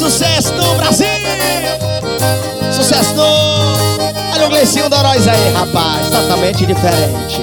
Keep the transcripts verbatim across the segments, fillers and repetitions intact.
sucesso no Brasil. Sucesso no... Olha o Gleicinho Doróis aí, rapaz, totalmente diferente.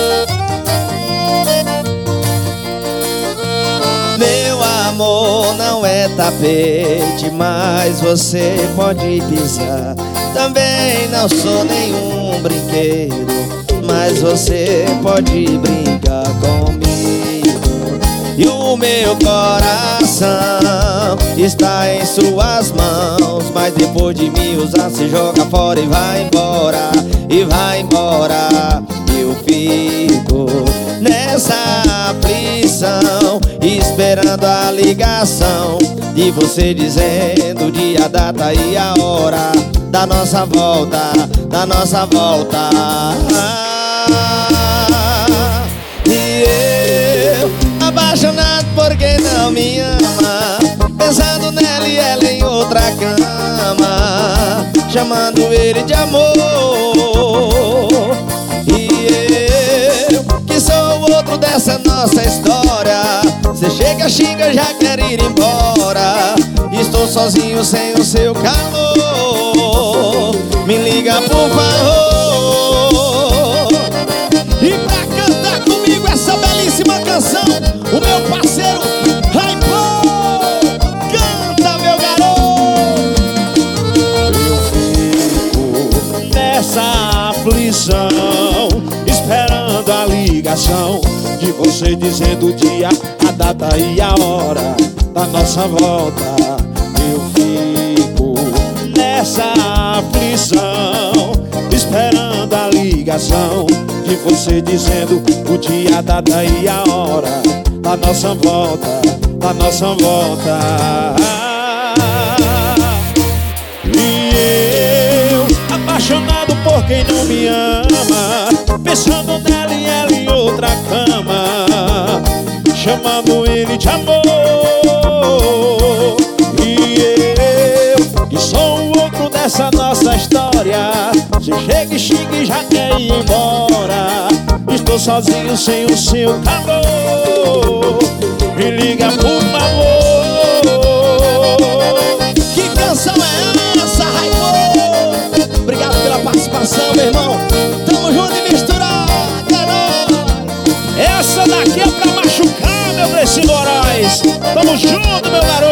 Meu amor não é tapete, mas você pode pisar. Também não sou nenhum brinquedo, mas você pode brincar comigo. E o meu coração está em suas mãos, mas depois de me usar se joga fora e vai embora, e vai embora. Eu fico nessa aflição, esperando a ligação de você dizendo o dia, a data e a hora da nossa volta, da nossa volta. E eu, apaixonado por quem não me ama, pensando nela e ela em outra cama, chamando ele de amor. E eu, que sou o outro dessa nossa história, cê chega, xinga, já quer ir embora. Estou sozinho sem o seu calor, me liga por favor. E pra cantar comigo essa belíssima canção, o meu parceiro Raipô, canta, meu garoto. Eu fico nessa aflição, esperando a ligação de você dizendo o dia, a data e a hora da nossa volta. Eu fico nessa aflição, esperando a ligação de você dizendo o dia, a data e a hora da nossa volta, da nossa volta. E eu, apaixonado por quem não me ama, pensando nela e ela em outra cama, chamando ele de amor. E eu, que sou o outro dessa nossa história, você chega e xinga e já quer ir embora. Estou sozinho sem o seu calor, me liga por favor. Que canção é essa, Raipô? Obrigado pela participação, meu irmão. Tamo junto e misturado, é nóis. Essa daqui é pra machucar, meu Gleicinho Doróis. Tamo junto, meu garoto.